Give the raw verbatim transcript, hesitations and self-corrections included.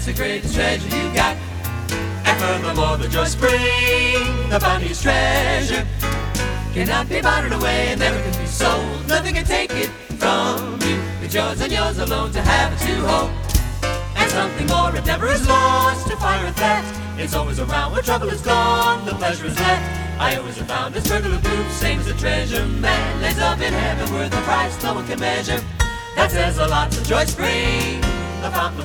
it's the greatest treasure you got. And furthermore, the Joy Spring, the funniest treasure, cannot be bartered away and never can be sold. Nothing can take it from you. It's yours and yours alone to have and to hold. And something more, it never is lost to fire or theft. It's always around when trouble is gone, the pleasure is left. I always have found this burglar proof, same as a treasure man lays up in heaven worth a price no one can measure. That says a lot. The Joy Spring, the fountain of